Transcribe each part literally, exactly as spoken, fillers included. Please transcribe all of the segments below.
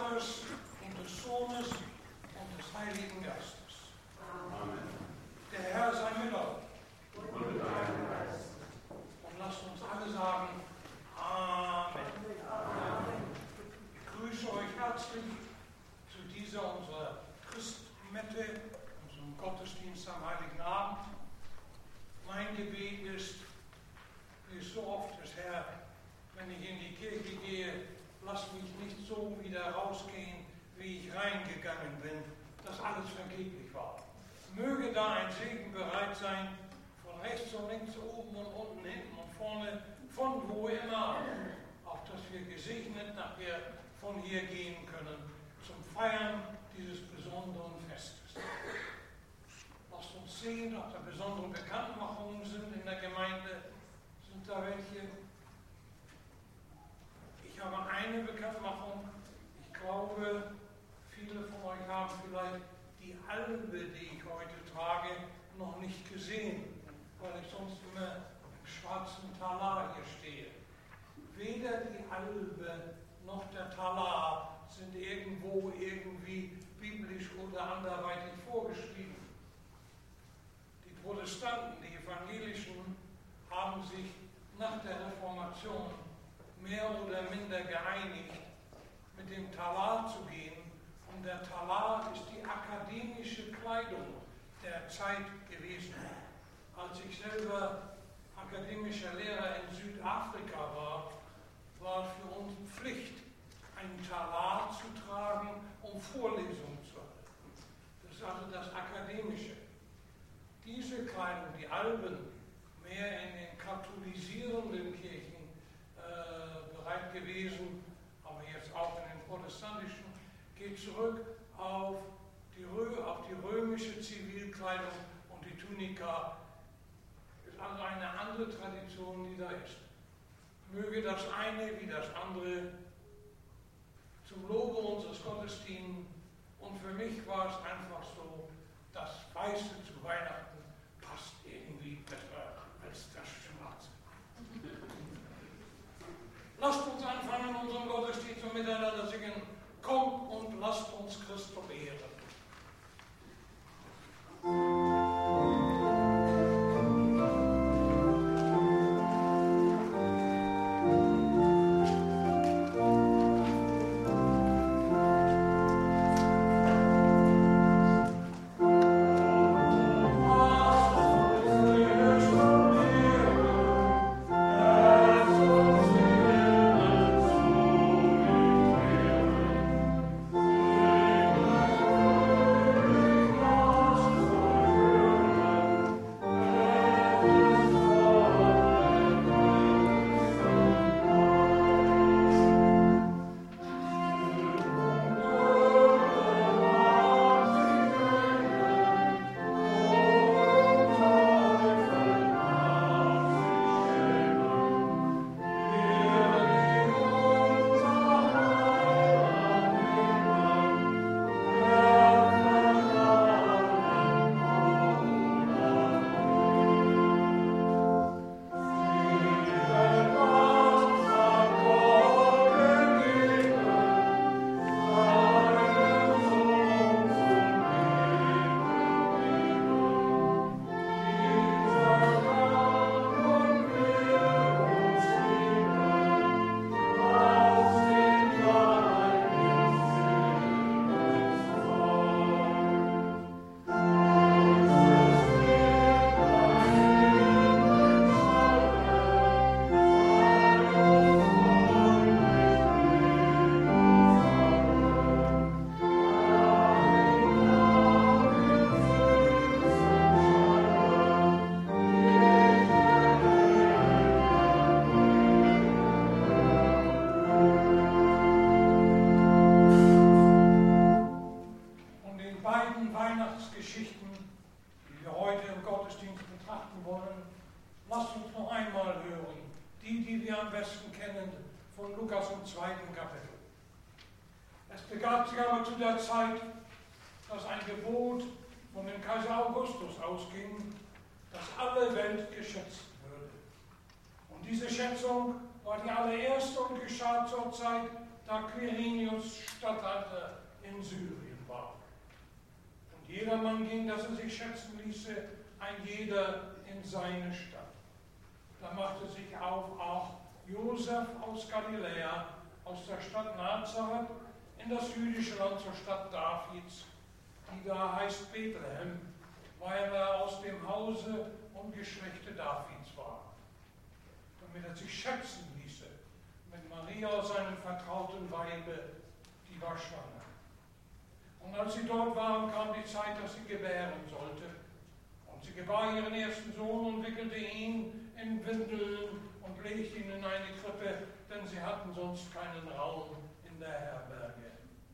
Vaters und des Sohnes und des Heiligen Geistes. Amen. Der Herr sei mit euch. Und mit deinem Geist. Und lasst uns alle sagen, Amen. Amen. Ich grüße euch herzlich zu dieser unserer Christmette, unserem Gottesdienst am Heiligen Abend. Mein Gebet ist, wie es so oft ist, Herr, wenn ich in die Kirche gehe, lass mich nicht so wieder rausgehen, wie ich reingegangen bin, dass alles vergeblich war. Möge da ein Segen bereit sein, von rechts und links, oben und unten, hinten und vorne, von wo immer, auch dass wir gesegnet nachher von hier gehen können, zum Feiern dieses besonderen Festes. Lasst uns sehen, ob da besondere Bekanntmachungen sind in der Gemeinde. Sind da welche? Ich habe eine Bekanntmachung. Ich glaube, viele von euch haben vielleicht die Albe, die ich heute trage, noch nicht gesehen, weil ich sonst immer im schwarzen Talar hier stehe. Weder die Albe noch der Talar sind irgendwo irgendwie biblisch oder anderweitig vorgeschrieben. Die Protestanten, die Evangelischen, haben sich nach der Reformation mehr oder minder geeinigt, mit dem Talar zu gehen. Und der Talar ist die akademische Kleidung der Zeit gewesen. Als ich selber akademischer Lehrer in Südafrika war, war für uns Pflicht, einen Talar zu tragen, um Vorlesungen zu halten. Das ist also das Akademische. Diese Kleidung, die Alben, mehr in den katholisierenden Kirchen äh, bereit gewesen, aber jetzt auch in den protestantischen, geht zurück auf die, Rö auf die römische Zivilkleidung und die Tunika. Ist also eine andere Tradition, die da ist. Möge das eine wie das andere zum Lobe unseres Gottes dienen. Und für mich war es einfach so, das Weiße zu Weihnachten passt irgendwie besser als das Schwarze. Lasst uns anfangen, unseren Gottesdienst und miteinander singen. Kommt und lasst uns Christus ehren. da Quirinius Statthalter in Syrien war. Und jedermann ging, dass er sich schätzen ließe, ein jeder in seine Stadt. Da machte sich auf auch Josef aus Galiläa, aus der Stadt Nazareth, in das jüdische Land zur Stadt Davids, die da heißt Bethlehem, weil er aus dem Hause und Geschlechte Davids war, damit er sich schätzen ließe mit Maria, seinem vertrauten Weibe, die war schwanger. Und als sie dort waren, kam die Zeit, dass sie gebären sollte. Und sie gebar ihren ersten Sohn und wickelte ihn in Windeln und legte ihn in eine Krippe, denn sie hatten sonst keinen Raum in der Herberge.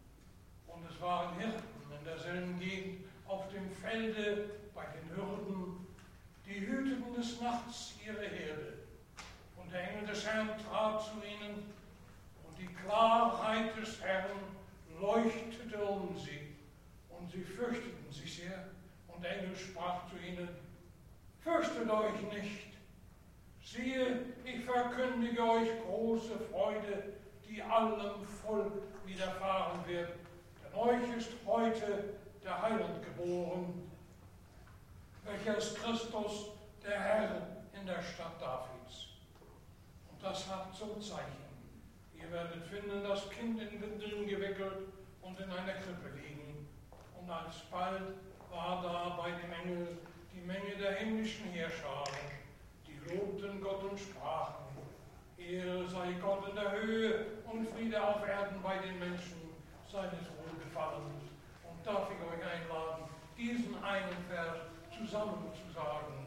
Und es waren Hirten in derselben Gegend auf dem Felde bei den Hürden, die hüteten des Nachts ihre Herde. Und der Engel des Herrn trat zu ihnen, und die Klarheit des Herrn leuchtete um sie, und sie fürchteten sich sehr. Und der Engel sprach zu ihnen: Fürchtet euch nicht. Siehe, ich verkündige euch große Freude, die allem Volk widerfahren wird. Denn euch ist heute der Heiland geboren, welcher ist Christus, der Herr, in der Stadt Davids. Und das habt zum Zeichen: Ihr werdet finden, das Kind in Windeln gewickelt und in einer Krippe liegen. Und alsbald war da bei dem Engel die Menge der himmlischen Heerscharen, die lobten Gott und sprachen: Ehre sei Gott in der Höhe und Friede auf Erden bei den Menschen seines Wohlgefallens. Und darf ich euch einladen, diesen einen Vers zusammen zu sagen: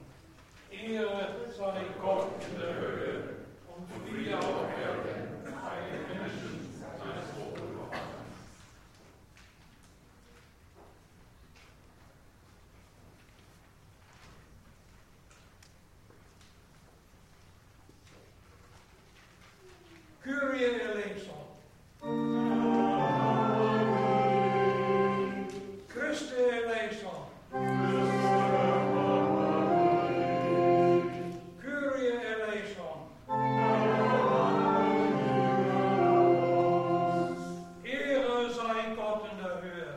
Ehre sei Gott in der Höhe und Friede auf Erden bei den Menschen seines Wohlgefallens. Kyrie eleison. Christe eleison. Kyrie eleison. Ehre sei Gott in der Höhe.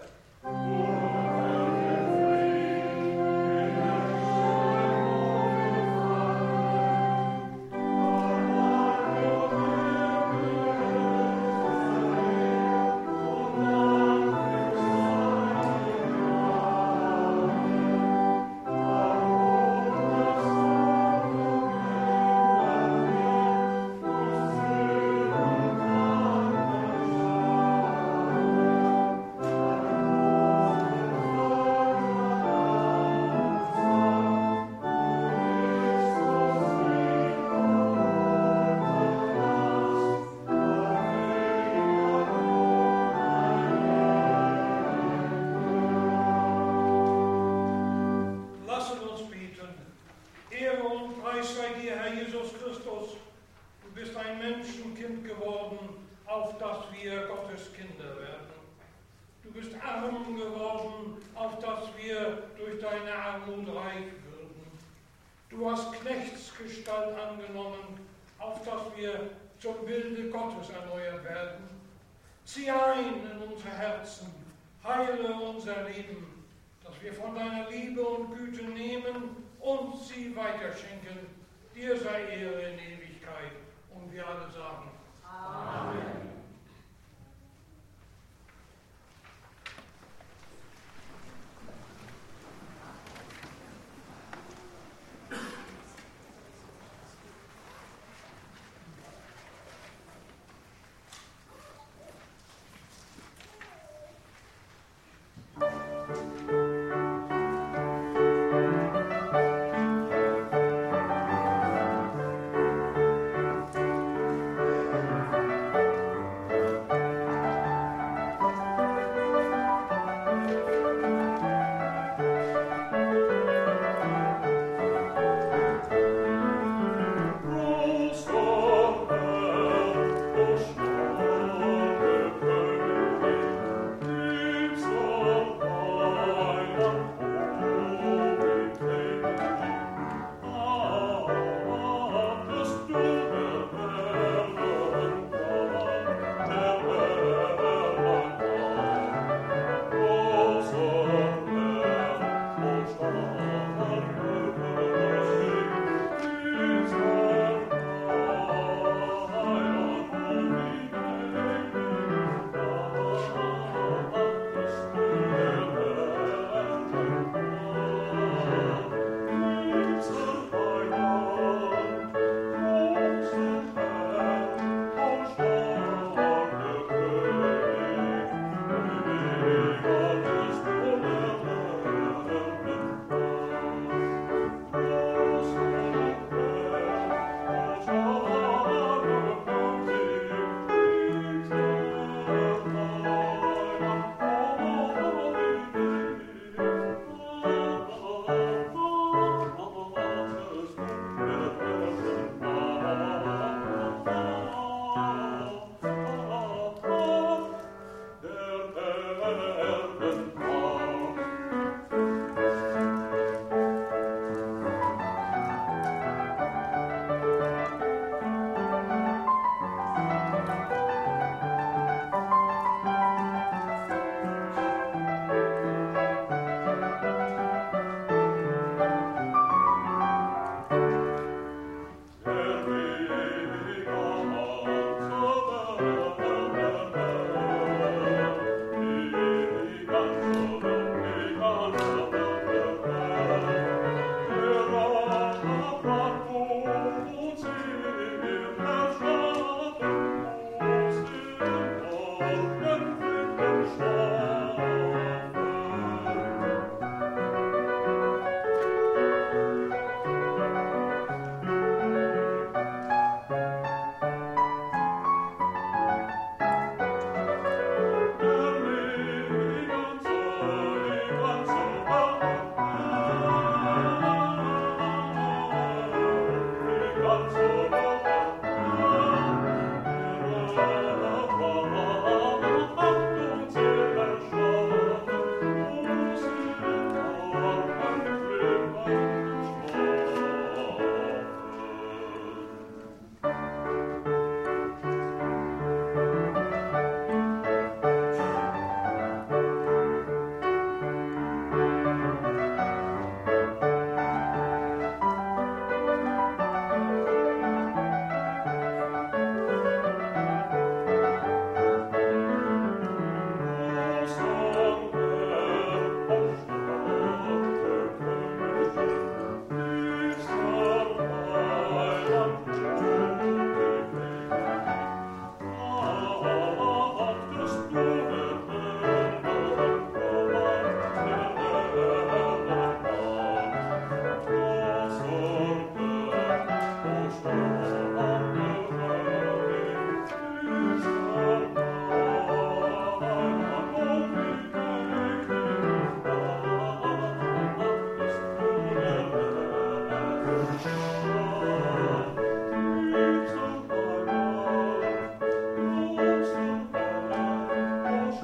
Knechtsgestalt angenommen, auf dass wir zum Bilde Gottes erneuert werden. Zieh ein in unsere Herzen, heile unser Leben, dass wir von deiner Liebe und Güte nehmen und sie weiterschenken. Dir sei Ehre in Ewigkeit. Und wir alle sagen: Amen.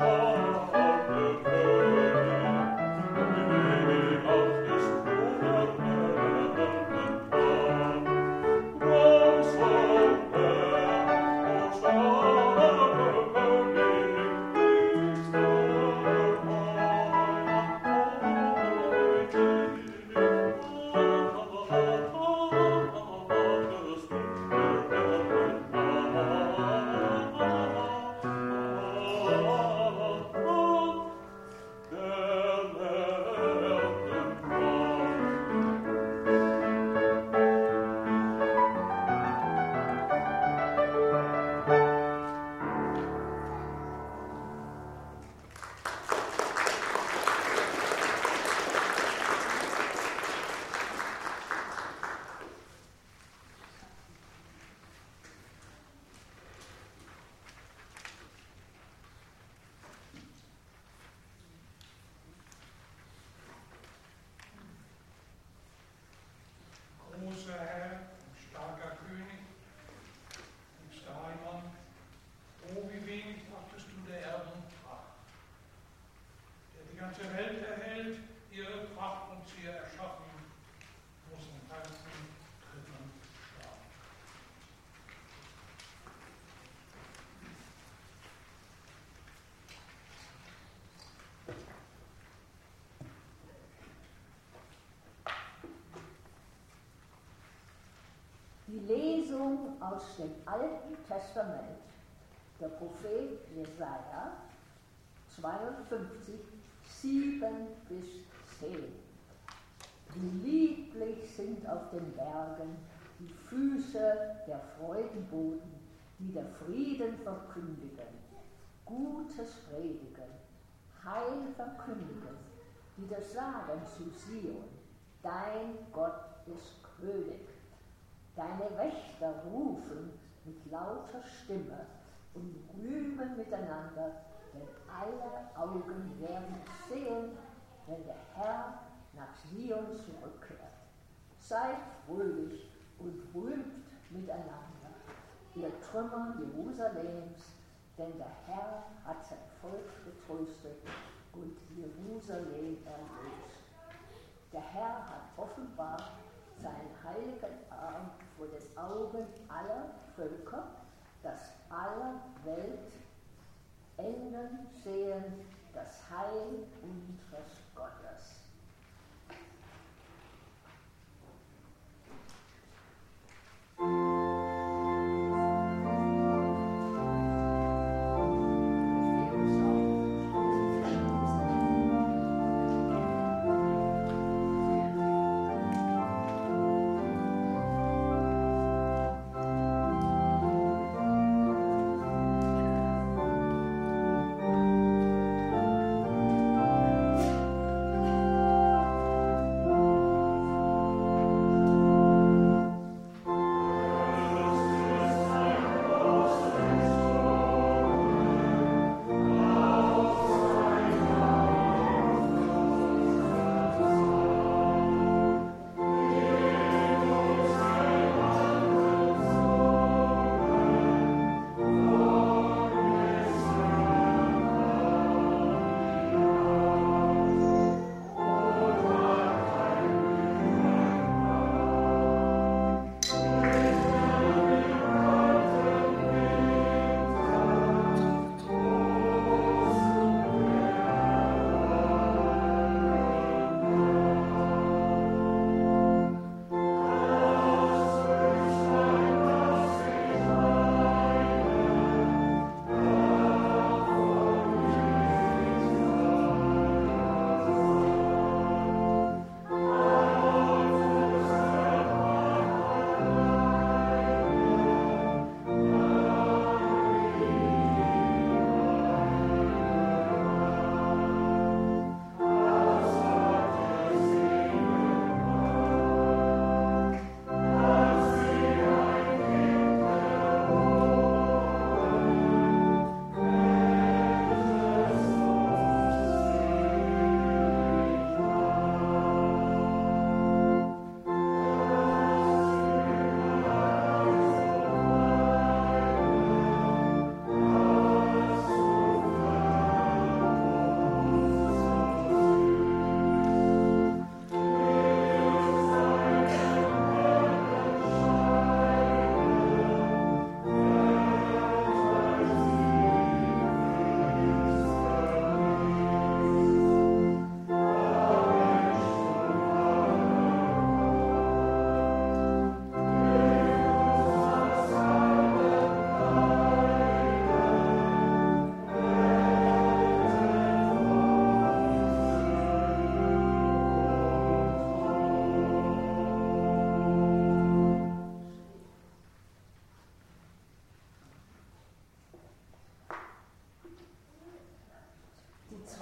Die Lesung aus dem Alten Testament, der Prophet Jesaja, zweiundfünfzig, sieben bis zehn. Wie lieblich sind auf den Bergen die Füße der Freudenboten, die der Frieden verkündigen, Gutes predigen, Heil verkündigen, die das sagen zu Zion, dein Gott ist König. Deine Wächter rufen mit lauter Stimme und rühmen miteinander, denn alle Augen werden sehen, wenn der Herr nach Zion zurückkehrt. Seid fröhlich und rühmt miteinander, ihr Trümmer Jerusalems, denn der Herr hat sein Volk getröstet und Jerusalem erlöst. Der Herr hat offenbar seinen heiligen Arm vor den Augen aller Völker, dass aller Welt Enden sehen das Heil unseres Gottes. Thank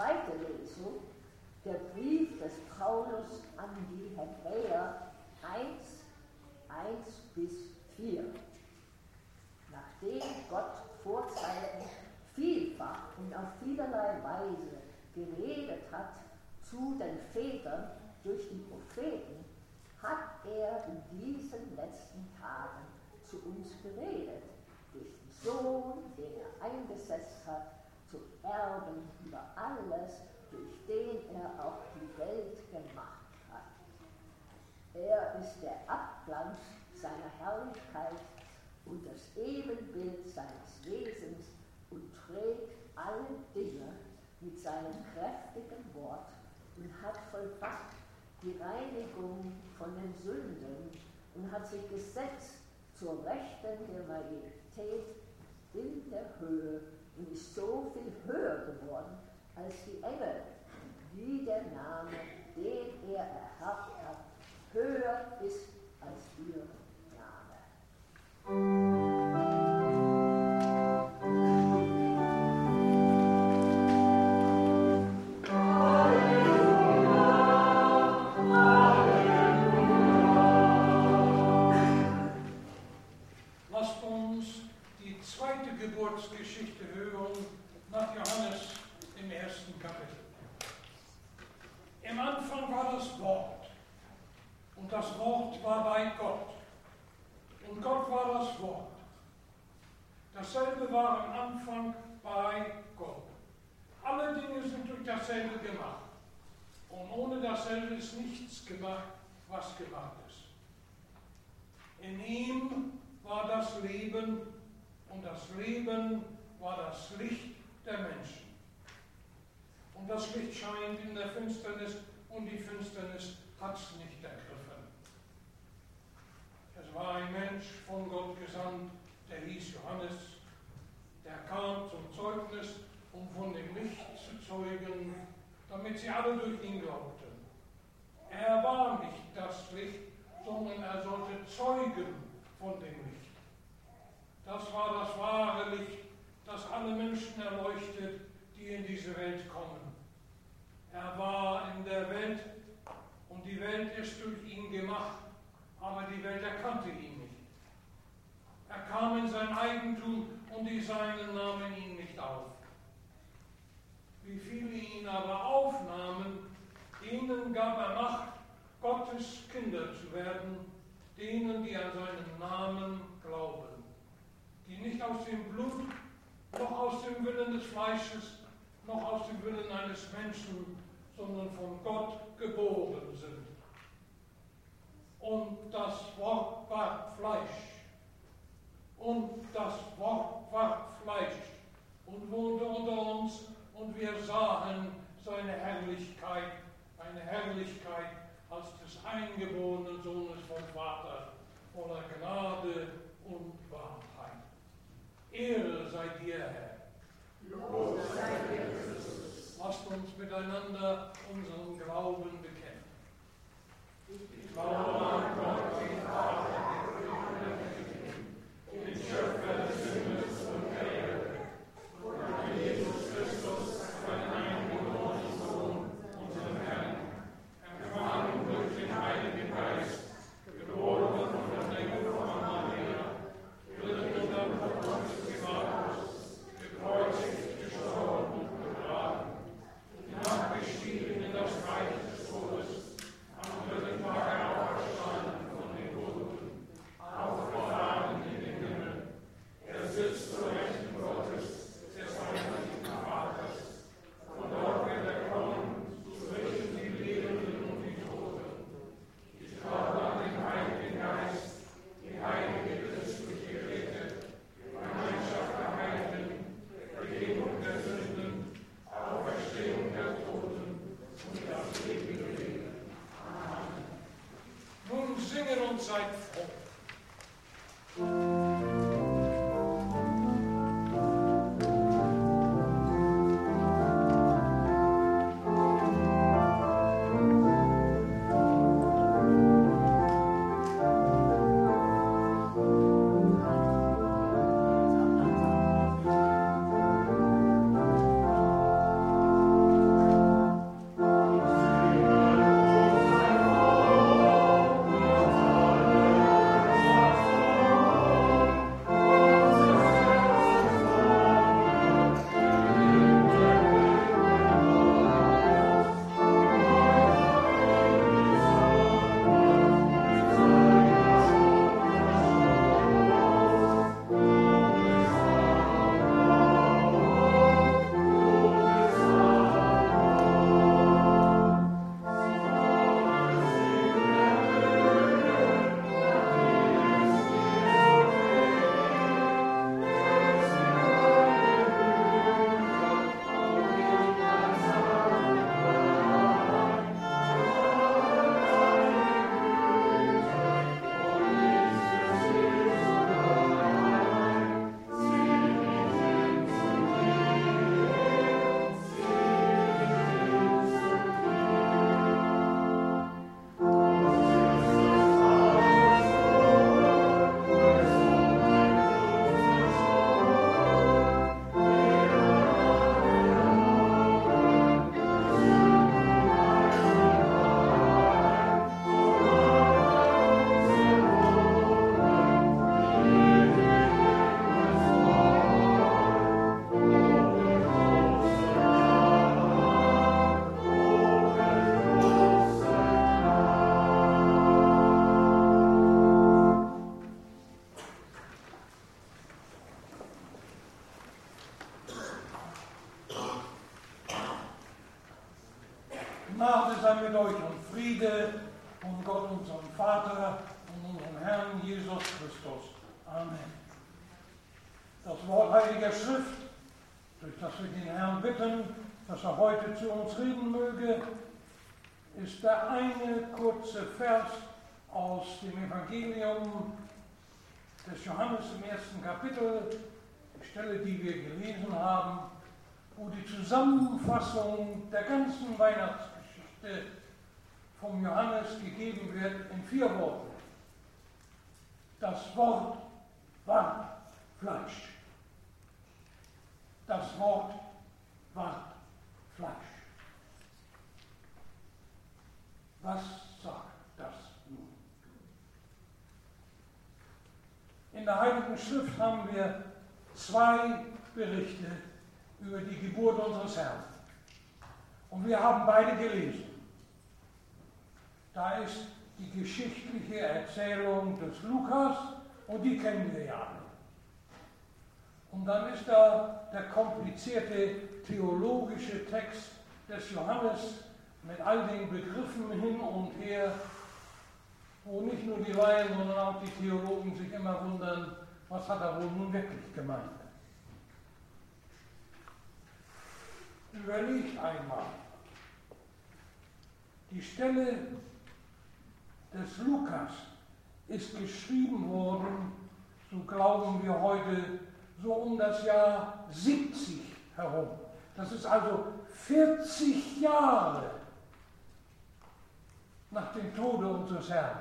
zweite Lesung, der Brief des Paulus an die Hebräer eins, eins bis vier. Nachdem Gott Vorzeiten vielfach und auf vielerlei Weise geredet hat zu den Vätern durch die Propheten, hat er in diesen letzten Tagen zu uns geredet, durch den Sohn, den er eingesetzt hat, zum Erben über alles, durch den er auch die Welt gemacht hat. Er ist der Abglanz seiner Herrlichkeit und das Ebenbild seines Wesens und trägt alle Dinge mit seinem kräftigen Wort und hat vollbracht die Reinigung von den Sünden und hat sich gesetzt zur Rechten der Majestät in der Höhe und ist so viel höher geworden als die Engel, wie der Name, den er erhabt hat, höher ist als ihr Name. Lasst uns die zweite Geburtsgeschichte hören nach Johannes im ersten Kapitel. Im Anfang war das Wort, und das Wort war bei Gott, und Gott war das Wort. Dasselbe war am Anfang bei Gott. Alle Dinge sind durch dasselbe gemacht, und ohne dasselbe ist nichts gemacht, was gemacht ist. In ihm war das Leben, und das Leben war das Licht der Menschen. Und das Licht scheint in der Finsternis, und die Finsternis hat es nicht ergriffen. Es war ein Mensch von Gott gesandt, der hieß Johannes, der kam zum Zeugnis, um von dem Licht zu zeugen, damit sie alle durch ihn glaubten. Er war nicht das Licht, sondern er sollte zeugen von dem Licht. Das war das wahre Licht, das alle Menschen erleuchtet, die in diese Welt kommen. Er war in der Welt, und die Welt ist durch ihn gemacht, aber die Welt erkannte ihn nicht. Er kam in sein Eigentum, und die Seinen nahmen ihn nicht auf. Wie viele ihn aber aufnahmen, denen gab er Macht, Gottes Kinder zu werden, denen, die an seinen Namen glauben, die nicht aus dem Blut, noch aus dem Willen des Fleisches, noch aus dem Willen eines Menschen, sondern von Gott geboren sind. Und das Wort war Fleisch. Und das Wort war Fleisch und wohnte unter uns, und wir sahen seine Herrlichkeit, eine Herrlichkeit als des eingeborenen Sohnes vom Vater, voller Gnade und Wahrheit. Ehre sei dir, Herr. Lob sei dir, Christus. Lasst uns miteinander unseren Glauben bekennen. Ich glaube an Gott, den Vater, den Schöpfer des Himmels und der Erde, und an Jesus Christus, seinen eingeborenen Sohn, unseren Herrn, empfangen durch den Heiligen Geist, geboren von der Jungfrau Maria, gelitten unter Pontius Pilatus, gekreuzigt, gestorben und begraben, hinabgestiegen in das Reich des Todes, am dritten Tage auferstanden von den Toten, aufgefahren in den Himmel. Er sitzt zur Rechten Gottes, des allmächtigen Vaters, und dort wird er kommen, zu richten die Lebenden und die Toten. Ich glaube an den Heiligen Geist, die heilige christliche Kirche, Gemeinschaft der Heiligen, Vergebung der Sünden, Auferstehung der Toten und das ewige Leben. Amen. Nun singen und seid froh. Amen. Gnade sei mit euch und Friede von Gott, unserem Vater und unserem Herrn Jesus Christus. Amen. Das Wort Heiliger Schrift, durch das wir den Herrn bitten, dass er heute zu uns reden möge, ist der eine kurze Vers aus dem Evangelium des Johannes im ersten Kapitel, die Stelle, die wir gelesen haben, wo die Zusammenfassung der ganzen Weihnachtsgeschichte vom Johannes gegeben wird in vier Worten. Das Wort ward Fleisch. Das Wort ward Fleisch. Was sagt das nun? In der Heiligen Schrift haben wir zwei Berichte über die Geburt unseres Herrn. Und wir haben beide gelesen. Da ist die geschichtliche Erzählung des Lukas und die kennen wir ja alle. Und dann ist da der komplizierte theologische Text des Johannes mit all den Begriffen hin und her, wo nicht nur die Laien, sondern auch die Theologen sich immer wundern, was hat er wohl nun wirklich gemeint. Überlegt einmal, die Stelle des Lukas ist geschrieben worden, so glauben wir heute, so um das Jahr siebzig herum. Das ist also vierzig Jahre nach dem Tode unseres Herrn.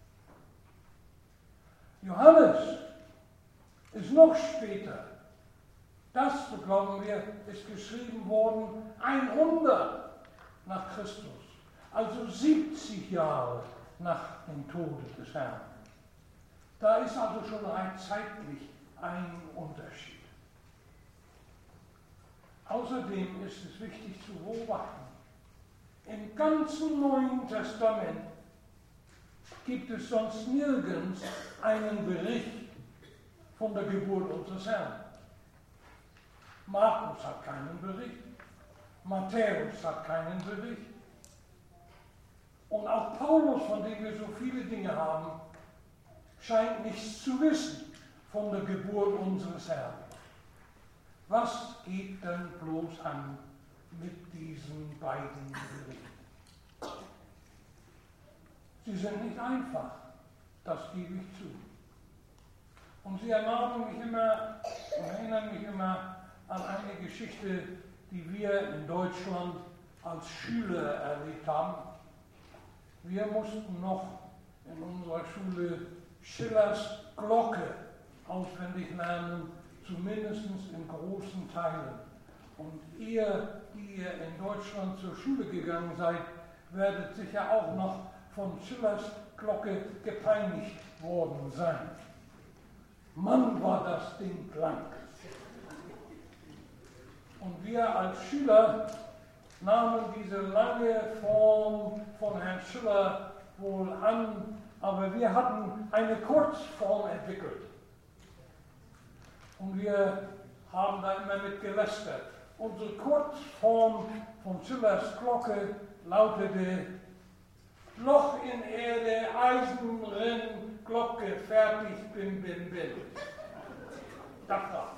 Johannes ist noch später. Das, so glauben wir, ist geschrieben worden hundert nach Christus, also siebzig Jahre nach dem Tode des Herrn. Da ist also schon rein zeitlich ein Unterschied. Außerdem ist es wichtig zu beobachten, im ganzen Neuen Testament gibt es sonst nirgends einen Bericht von der Geburt unseres Herrn. Markus hat keinen Bericht, Matthäus hat keinen Bericht. Und auch Paulus, von dem wir so viele Dinge haben, scheint nichts zu wissen von der Geburt unseres Herrn. Was geht denn bloß an mit diesen beiden Berichten? Sie sind nicht einfach, das gebe ich zu. Und sie ermahnen mich immer, erinnern mich immer an eine Geschichte, die wir in Deutschland als Schüler erlebt haben. Wir mussten noch in unserer Schule Schillers Glocke auswendig lernen, zumindest in großen Teilen. Und ihr, die ihr in Deutschland zur Schule gegangen seid, werdet sicher auch noch von Schillers Glocke gepeinigt worden sein. Mann, war das Ding lang. Und wir als Schüler nahmen diese lange Form von Herrn Schiller wohl an, aber wir hatten eine Kurzform entwickelt. Und wir haben da immer mit gelästert. Unsere Kurzform von Schillers Glocke lautete: Loch in Erde, Eisen, Rinn, Glocke, fertig, bim, bim, bim. Das war's.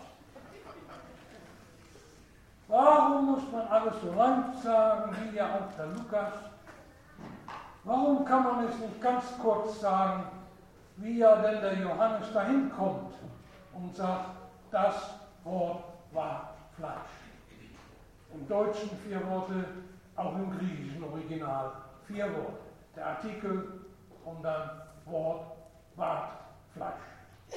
Warum muss man alles so lang sagen, wie ja auch der Lukas? Warum kann man es nicht ganz kurz sagen, wie ja denn der Johannes dahin kommt und sagt, das Wort war Fleisch? Im Deutschen vier Worte, auch im griechischen Original vier Worte. Der Artikel und dann Wort ward Fleisch.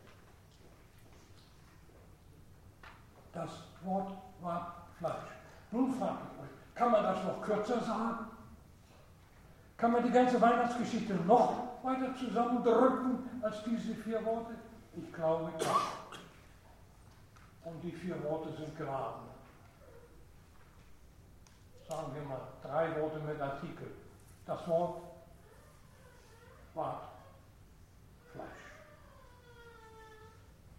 Das Wort ward Fleisch. Nun frage ich euch, kann man das noch kürzer sagen? Kann man die ganze Weihnachtsgeschichte noch weiter zusammendrücken als diese vier Worte? Ich glaube nicht. Und die vier Worte sind geraten. Sagen wir mal, drei Worte mit Artikel. Das Wort ward Fleisch.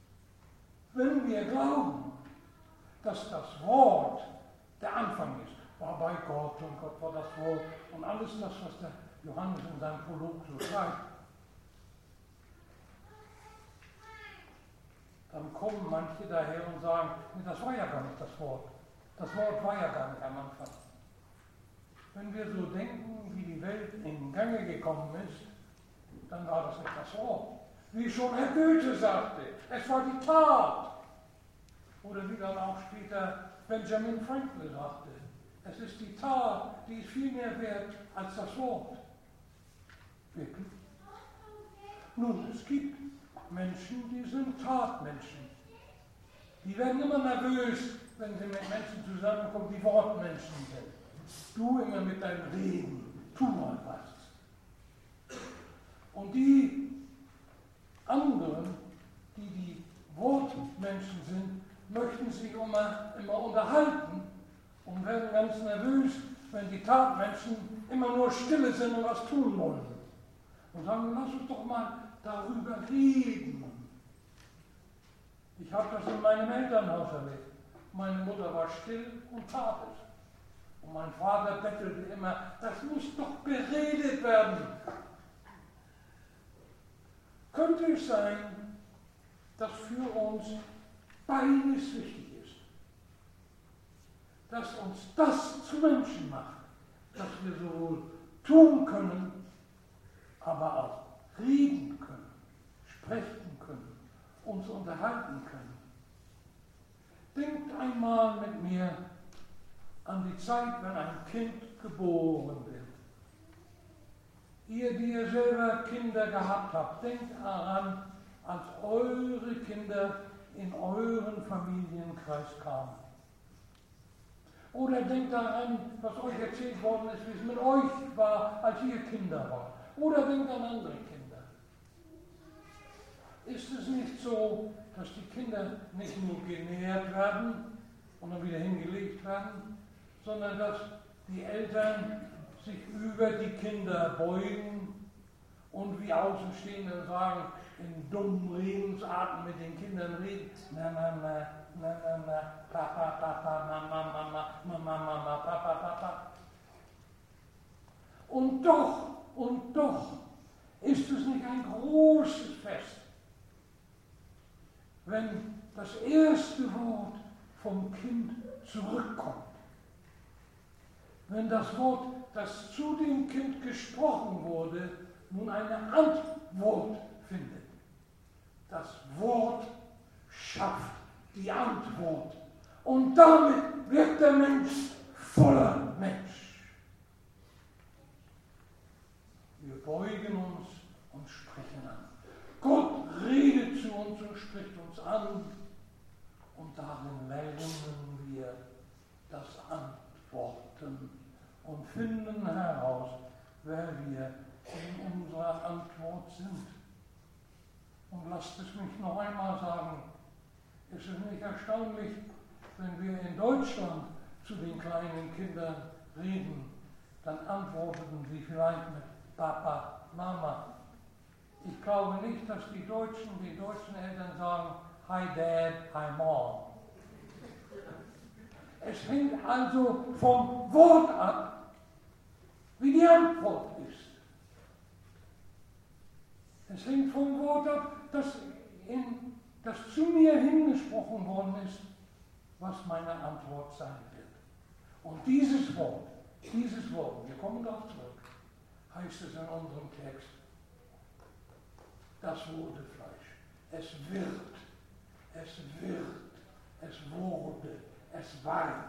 Wenn wir glauben, dass das Wort der Anfang ist, war bei Gott und Gott war das Wort und alles das, was der Johannes in seinem Prolog so schreibt. Dann kommen manche daher und sagen, nee, das war ja gar nicht das Wort. Das Wort war ja gar nicht am Anfang. Wenn wir so denken, wie die Welt in Gange gekommen ist, dann war das nicht das Wort. Wie schon Herr Goethe sagte, es war die Tat. Oder wie dann auch später Benjamin Franklin sagte, es ist die Tat, die ist viel mehr wert als das Wort. Wirklich? Nun, es gibt Menschen, die sind Tatmenschen. Die werden immer nervös, wenn sie mit Menschen zusammenkommen, die Wortmenschen sind. Du immer mit deinem Reden, tu mal was. Und die anderen, die die Wortmenschen sind, möchten sich immer, immer unterhalten und werden ganz nervös, wenn die Tatmenschen immer nur stille sind und was tun wollen. Und sagen, lass uns doch mal darüber reden. Ich habe das in meinem Elternhaus erlebt. Meine Mutter war still und tat es. Und mein Vater bettelte immer, das muss doch beredet werden. Könnte es sein, dass für uns beides wichtig ist? Dass uns das zu Menschen macht, dass wir sowohl tun können, aber auch reden können, sprechen können, uns unterhalten können. Denkt einmal mit mir an die Zeit, wenn ein Kind geboren wird. Ihr, die ihr selber Kinder gehabt habt, denkt daran, als eure Kinder in euren Familienkreis kamen. Oder denkt daran, was euch erzählt worden ist, wie es mit euch war, als ihr Kinder wart. Oder denkt an andere Kinder. Ist es nicht so, dass die Kinder nicht nur genährt werden und dann wieder hingelegt werden, sondern dass die Eltern sich über die Kinder beugen und wie Außenstehende sagen, in dummen Redensarten mit den Kindern reden. Na, na, na, na, na, na, Papa, Papa, Mama, Mama, Mama, Mama, Papa, Papa. Und doch, und doch ist es nicht ein großes Fest, wenn das erste Wort vom Kind zurückkommt. Wenn das Wort, das zu dem Kind gesprochen wurde, nun eine Antwort findet. Das Wort schafft die Antwort. Und damit wird der Mensch voller Mensch. Wir beugen uns und sprechen an. Gott redet zu uns und spricht uns an. Und darin lernen wir das Antworten und finden heraus, wer wir in unserer Antwort sind. Und lasst es mich noch einmal sagen, ist es nicht erstaunlich, wenn wir in Deutschland zu den kleinen Kindern reden, dann antworten sie vielleicht mit Papa, Mama. Ich glaube nicht, dass die Deutschen, die deutschen Eltern sagen, Hi Dad, Hi Mom. Es hängt also vom Wort ab, wie die Antwort ist. Es hängt vom Wort ab, das, in, das zu mir hingesprochen worden ist, was meine Antwort sein wird. Und dieses Wort, dieses Wort, wir kommen darauf zurück, heißt es in unserem Text, das wurde Fleisch. Es wird, es wird, es wurde, es ward.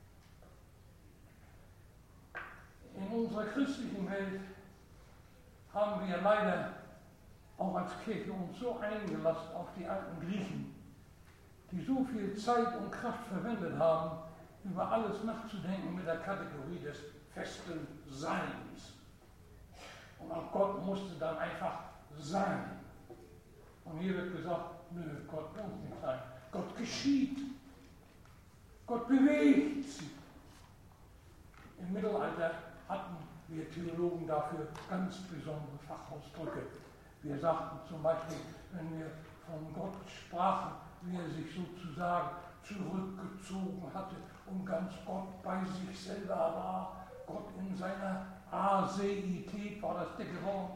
In unserer christlichen Welt haben wir leider auch als Kirche uns so eingelassen auf die alten Griechen, die so viel Zeit und Kraft verwendet haben, über alles nachzudenken mit der Kategorie des festen Seins. Und auch Gott musste dann einfach sein. Und hier wird gesagt, nö, Gott muss nicht sein. Gott geschieht. Gott bewegt sich. Im Mittelalter hatten wir Theologen dafür ganz besondere Fachausdrücke. Wir sagten zum Beispiel, wenn wir von Gott sprachen, wie er sich sozusagen zurückgezogen hatte und ganz Gott bei sich selber war. Gott in seiner Aseität war das dicke Wort.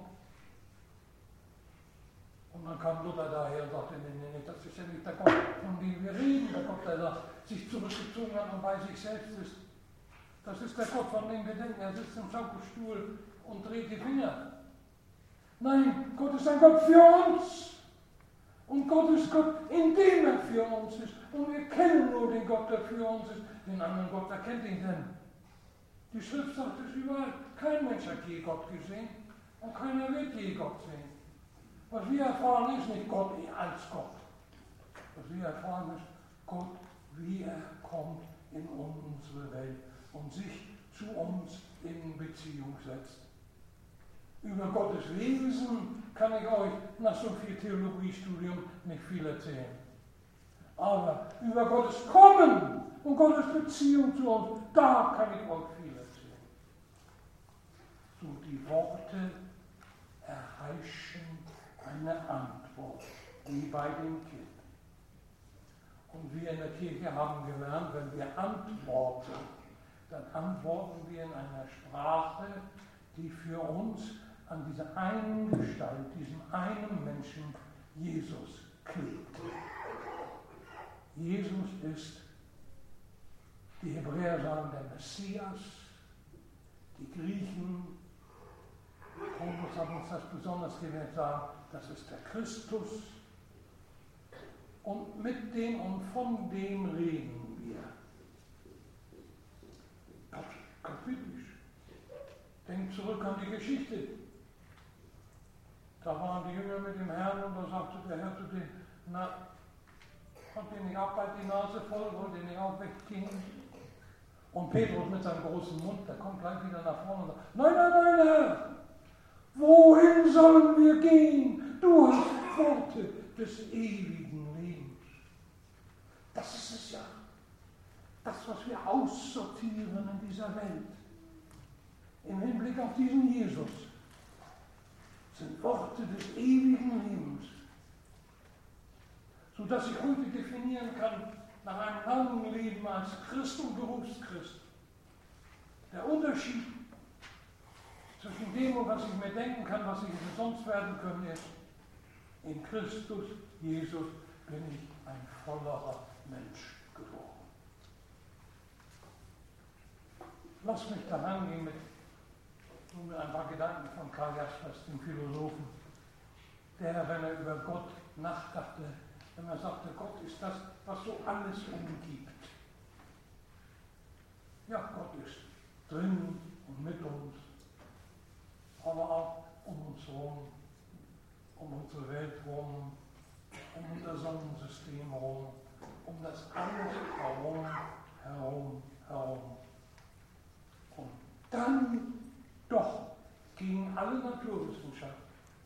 Und dann kam Luther daher und sagte, nee, nee, nee, das ist ja nicht der Gott, von dem wir reden, der Gott, der da sich zurückgezogen hat und bei sich selbst ist. Das ist der Gott, von dem wir denken, er sitzt im Schaukelstuhl und dreht die Finger. Nein, Gott ist ein Gott für uns. Und Gott ist Gott, indem er für uns ist. Und wir kennen nur den Gott, der für uns ist. Den anderen Gott, wer kennt ihn denn? Die Schrift sagt es überall. Kein Mensch hat je Gott gesehen und keiner wird je Gott sehen. Was wir erfahren, ist nicht Gott als Gott. Was wir erfahren, ist Gott, wie er kommt in unsere Welt und sich zu uns in Beziehung setzt. Über Gottes Wesen kann ich euch nach so viel Theologiestudium nicht viel erzählen. Aber über Gottes Kommen und Gottes Beziehung zu uns, da kann ich euch viel erzählen. So die Worte erheischen eine Antwort, wie bei dem Kind. Und wir in der Kirche haben gelernt, wenn wir antworten, dann antworten wir in einer Sprache, die für uns an dieser einen Gestalt, diesem einen Menschen, Jesus, klebt. Jesus ist, die Hebräer sagen, der Messias, die Griechen, Paulus hat uns das besonders gelehrt, sagen, das ist der Christus. Und mit dem und von dem reden wir. Kapisch. Denkt zurück an die Geschichte. Da waren die Jünger mit dem Herrn und da sagte der Herr zu denen, na, habt ihr nicht auch bald die Nase voll, wollt ihr nicht auch weggehen? Und Petrus mit seinem großen Mund, der kommt gleich wieder nach vorne und sagt, nein, nein, nein, Herr, wohin sollen wir gehen? Du hast Worte des ewigen Lebens. Das ist es ja. Das, was wir aussortieren in dieser Welt. Im Hinblick auf diesen Jesus sind Worte des ewigen Lebens. Sodass ich heute definieren kann, nach einem langen Leben als Christ und Berufschrist, der Unterschied zwischen dem und was ich mir denken kann, was ich sonst werden können, ist, in Christus Jesus bin ich ein vollerer Mensch geworden. Lass mich da rangehen mit, mit ein paar Gedanken von Karl Jaspers, dem Philosophen, der, wenn er über Gott nachdachte, wenn er sagte, Gott ist das, was so alles umgibt. Ja, Gott ist drin und mit uns, aber auch um uns herum, um unsere Welt herum, um unser Sonnensystem herum, um das alles herum, herum, herum. Und dann doch gegen alle Naturwissenschaft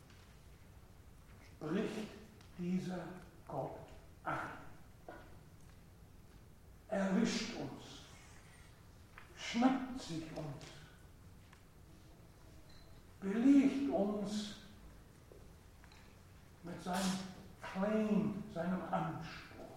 bricht dieser Gott ein. Erwischt uns, schnappt sich uns, belegt uns mit seinem Claim, seinem Anspruch.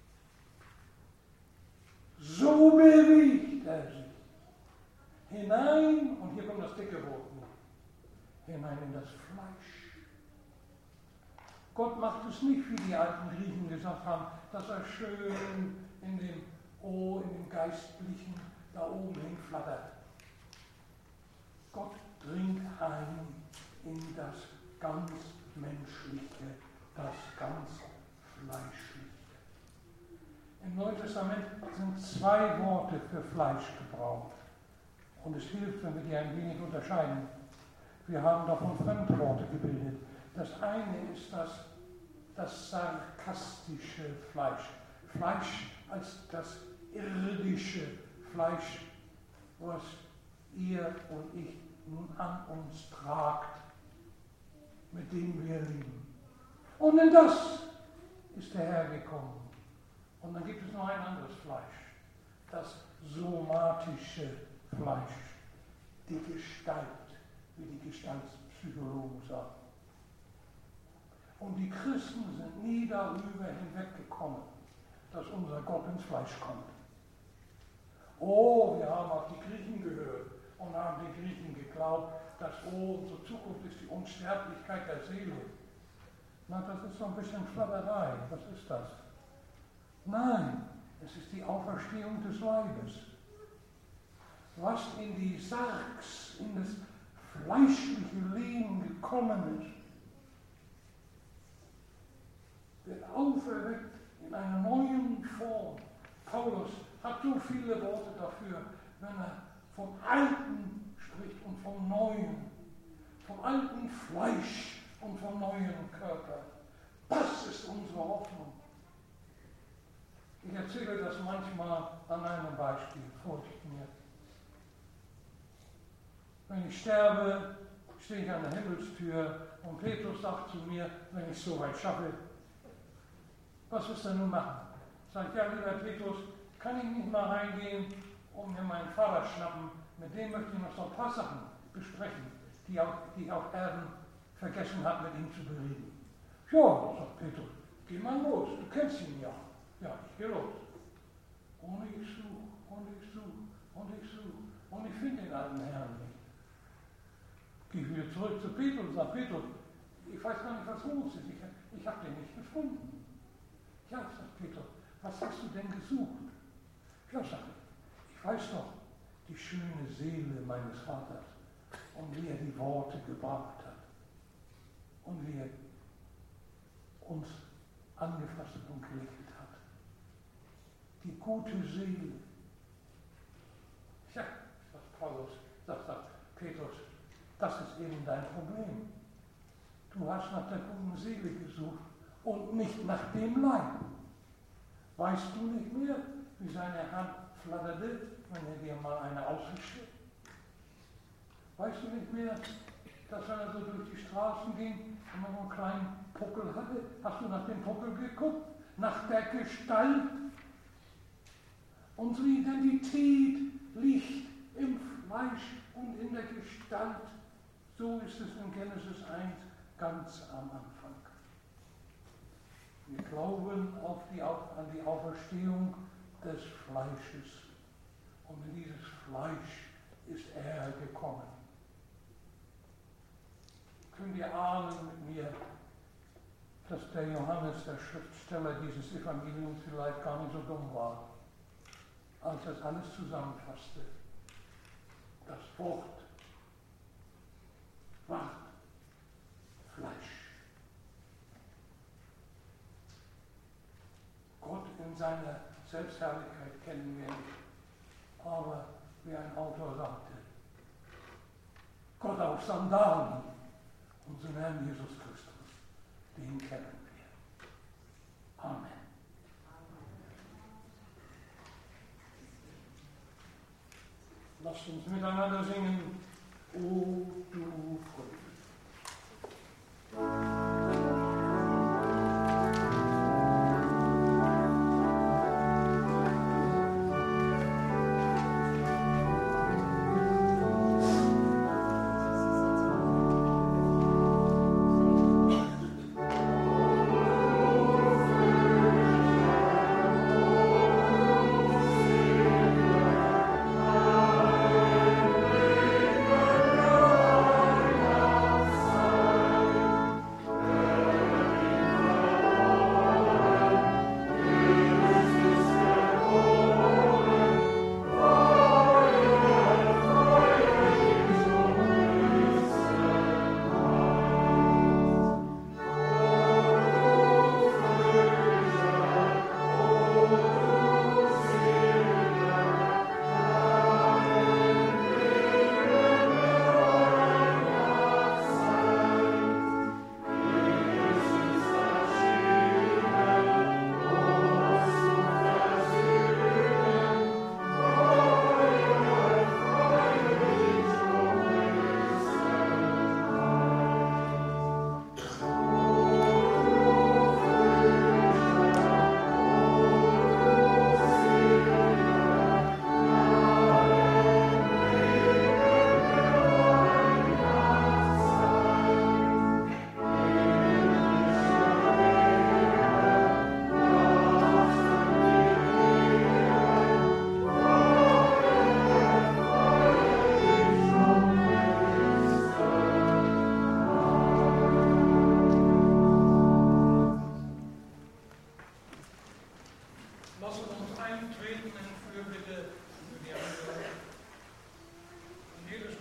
So bewegt er sich hinein, und hier kommt das dicke Wort, hinein in das Fleisch. Gott macht es nicht, wie die alten Griechen gesagt haben, dass er schön in dem Oh, in dem Geistlichen da oben hinflattert. Gott dringt ein in das ganz Menschliche, das ganz Fleischliche. Im Neuen Testament sind zwei Worte für Fleisch gebraucht. Und es hilft, wenn wir die ein wenig unterscheiden. Wir haben davon Fremdworte gebildet. Das eine ist das, das sarkastische Fleisch. Fleisch als das irdische Fleisch, was ihr und ich nun an uns tragt, mit dem wir leben. Und in das ist der Herr gekommen. Und dann gibt es noch ein anderes Fleisch, das somatische Fleisch, die Gestalt, wie die Gestaltspsychologen sagen. Und die Christen sind nie darüber hinweggekommen, dass unser Gott ins Fleisch kommt. Oh, wir haben auf die Griechen gehört und haben den Griechen geglaubt, dass oh, unsere Zukunft ist die Unsterblichkeit der Seele. Na, das ist so ein bisschen Flabberei. Was ist das? Nein, es ist die Auferstehung des Leibes. Was in die Sargs, in das fleischliche Leben gekommen ist, wird auferweckt in einer neuen Form. Paulus hat so viele Worte dafür, wenn er vom Alten spricht und vom Neuen, vom alten Fleisch und vom neuen Körper. Das ist unsere Hoffnung. Ich erzähle das manchmal an einem Beispiel, folgt mir. Wenn ich sterbe, stehe ich an der Himmelstür und Petrus sagt zu mir, wenn ich so weit schaffe, was wirst du nun machen? Sagt, ja, lieber Petrus, kann ich nicht mal reingehen und mir meinen Vater schnappen? Mit dem möchte ich noch so ein paar Sachen besprechen, die, auch, die ich auf Erden vergessen habe, mit ihm zu bereden. Ja, sagt Petrus, geh mal los, du kennst ihn ja. Ja, ich gehe los. Und ich suche, und ich suche, und ich suche, und ich finde den alten Herrn nicht. Gehe ich wieder zurück zu Petrus und sage, Petrus, ich weiß gar nicht, was los ist, ich, ich habe den nicht gefunden. Ja, sagt Petrus, was hast du denn gesucht? Ja, sagt ich, ich weiß doch, die schöne Seele meines Vaters und wie er die Worte gebracht hat und wie er uns angefasst und gelächelt hat. Die gute Seele. Ja, sagt Paulus, sagt, sagt Petrus, das ist eben dein Problem. Du hast nach der guten Seele gesucht und nicht nach dem Leib. Weißt du nicht mehr, wie seine Hand flatterte, wenn er dir mal eine auswischte? Weißt du nicht mehr, dass wenn er so durch die Straßen ging und man einen kleinen Puckel hatte? Hast du nach dem Puckel geguckt? Nach der Gestalt? Unsere Identität liegt im Fleisch und in der Gestalt. So ist es in Genesis eins ganz am Anfang. Wir glauben auf die, an die Auferstehung des Fleisches. Und in dieses Fleisch ist er gekommen. Könnt ihr ahnen mit mir, dass der Johannes, der Schriftsteller dieses Evangeliums, vielleicht gar nicht so dumm war, als er es alles zusammenfasste. Das Wort ward Fleisch. Gott in seiner Selbstherrlichkeit kennen wir nicht. Aber wie ein Autor sagte, Gott auf Sandalen, unseren Herrn Jesus Christus, den kennen wir. Amen. Lasst uns miteinander singen, O du Freude.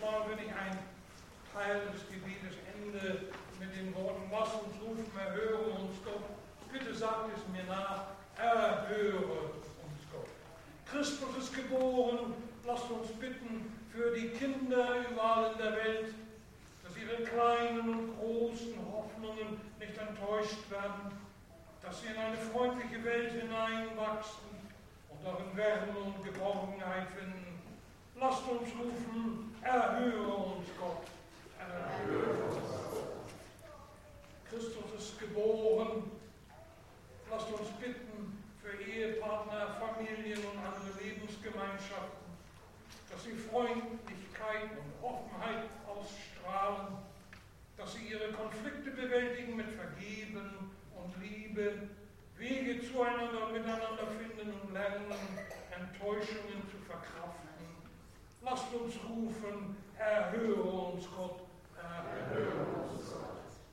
Mal will ich einen Teil des Gebetes ende mit den Worten, lass uns rufen, erhöre uns Gott. Bitte sagt es mir nach, erhöre uns Gott. Christus ist geboren, lasst uns bitten für die Kinder überall in der Welt, dass ihre kleinen und großen Hoffnungen nicht enttäuscht werden, dass sie in eine freundliche Welt hineinwachsen und darin Wärme und Geborgenheit finden. Lasst uns rufen, erhöre uns Gott. Erhöre uns Gott. Christus ist geboren. Lasst uns bitten für Ehepartner, Familien und andere Lebensgemeinschaften, dass sie Freundlichkeit und Offenheit ausstrahlen, dass sie ihre Konflikte bewältigen mit Vergeben und Liebe, Wege zueinander und miteinander finden und lernen, Enttäuschungen zu verkraften. Lasst uns rufen, erhöre uns Gott, erhöre uns Gott.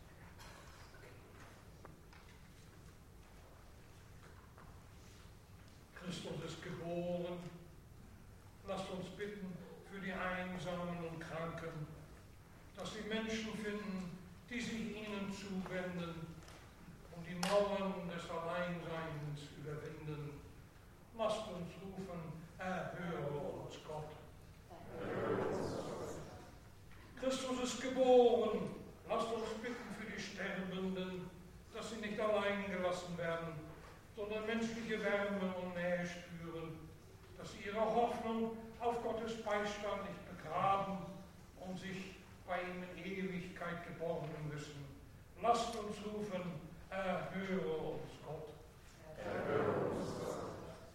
Christus ist geboren. Lasst uns bitten für die Einsamen und Kranken, dass sie Menschen finden, die sich ihnen zuwenden und die Mauern des Alleinseins überwinden. Lasst uns rufen, erhöre uns Gott. Erhöre uns Gott. Christus ist geboren. Lasst uns bitten für die Sterbenden, dass sie nicht allein gelassen werden, sondern menschliche Wärme und Nähe spüren, dass sie ihre Hoffnung auf Gottes Beistand nicht begraben und sich bei ihm in Ewigkeit geborgen wissen. Lasst uns rufen, erhöre uns Gott. Erhöre uns Gott.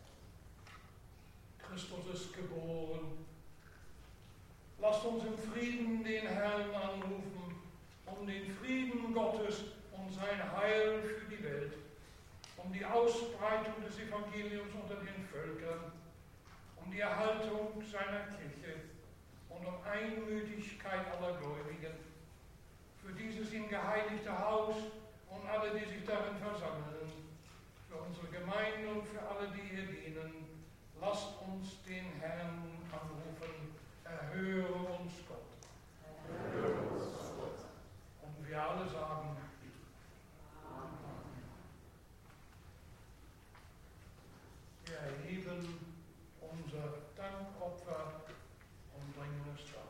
Christus ist geboren. Lasst uns im Frieden den Herrn anrufen, um den Frieden Gottes und sein Heil für die Welt, um die Ausbreitung des Evangeliums unter den Völkern, um die Erhaltung seiner Kirche und um Einmütigkeit aller Gläubigen. Für dieses ihm geheiligte Haus und alle, die sich darin versammeln, für unsere Gemeinde und für alle, die ihr dienen, lasst uns den Herrn anrufen, erhöre uns Gott. Erhöre uns Gott. Und wir alle sagen, wir erheben unser Dankopfer und bringen es dar.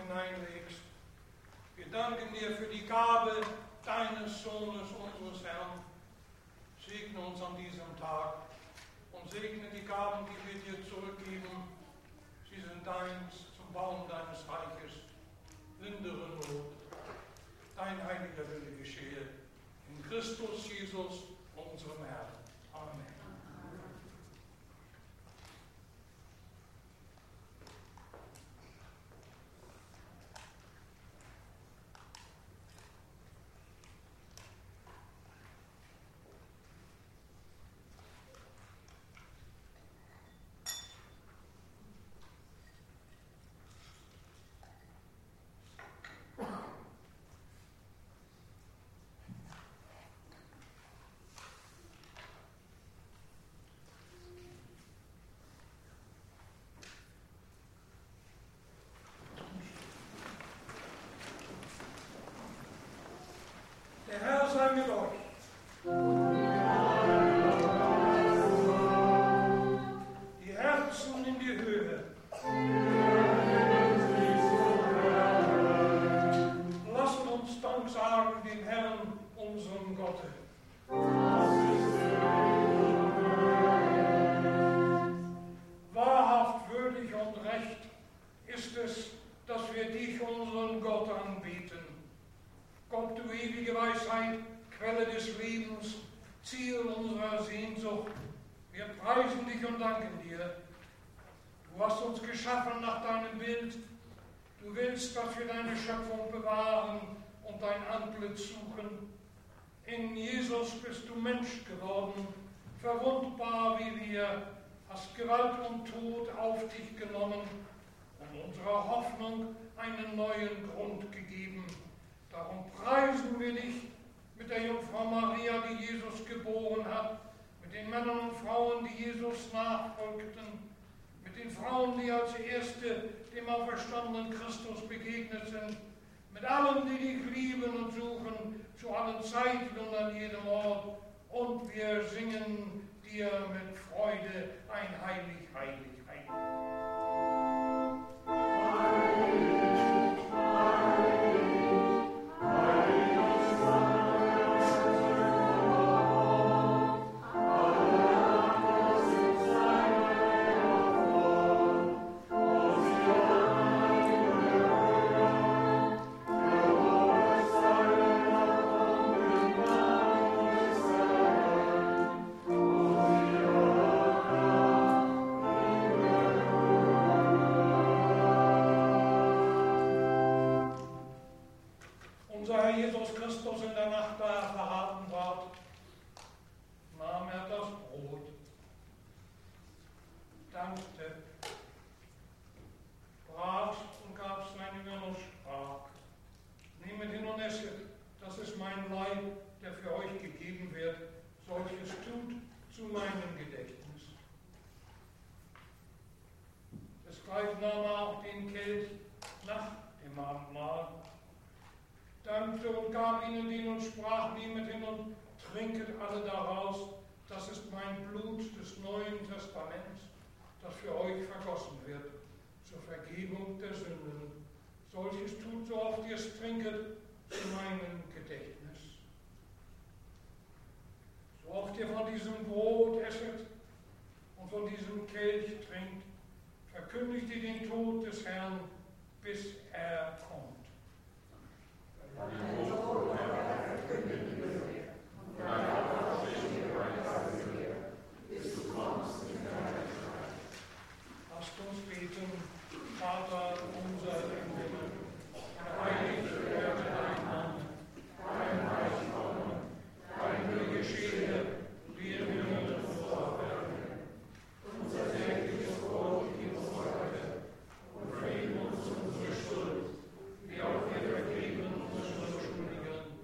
hineinlegst. Wir danken dir für die Gabe deines Sohnes, unseres Herrn. Segne uns an diesem Tag und segne die Gaben, die wir dir zurückgeben. Sie sind deins zum Bauen deines Reiches. Lindere Not. Dein heiliger Wille geschehe. In Christus Jesus, unserem Herrn. Amen. Der Herr sei mit euch. Die Herzen in die Höhe. Lasst uns Dank sagen dem Herrn, unserem Gott. Wahrhaft, würdig und recht ist es, dass wir dich, unseren Gott, anbeten. Gott, du ewige Weisheit, Quelle des Lebens, Ziel unserer Sehnsucht, wir preisen dich und danken dir. Du hast uns geschaffen nach deinem Bild. Du willst, dass wir deine Schöpfung bewahren und dein Antlitz suchen. In Jesus bist du Mensch geworden, verwundbar wie wir, hast Gewalt und Tod auf dich genommen und unserer Hoffnung einen neuen Grund gegeben. Darum preisen wir dich mit der Jungfrau Maria, die Jesus geboren hat, mit den Männern und Frauen, die Jesus nachfolgten, mit den Frauen, die als Erste dem auferstandenen Christus begegnet sind, mit allen, die dich lieben und suchen, zu allen Zeiten und an jedem Ort. Und wir singen dir mit Freude ein heilig, heilig, heilig. Jesus Christus in der Nacht, da er verraten ward, nahm er das Brot, dankte, brach und gab seinen Jüngern und sprach: Nehmet hin und esset, das ist mein Leib, der für euch gegeben wird, solches tut zu meinem Gedächtnis. Desgleich nahm er auch den Kelch nach dem Abendmahl, dankte und gab ihnen den und sprach: Nehmet hin und trinket alle daraus, das ist mein Blut des Neuen Testaments, das für euch vergossen wird, zur Vergebung der Sünden. Solches tut, so oft ihr es trinket, zu meinem Gedächtnis. So oft ihr von diesem Brot esset und von diesem Kelch trinkt, verkündigt ihr den Tod des Herrn, bis er kommt. Lasst uns beten. Vater unser im Himmel, geheiligt werde dein Name, dein Reich komme, dein Wille geschehe, wie im Himmel und so auf Erden. Unser tägliches Brot gib uns heute und vergib uns unsere Schuld, wie auch wir vergeben unseren Schuldigen.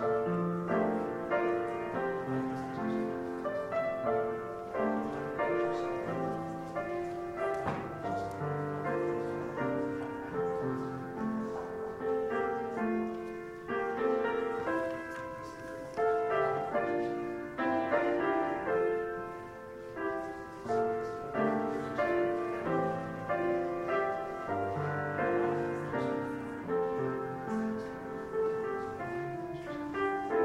Thank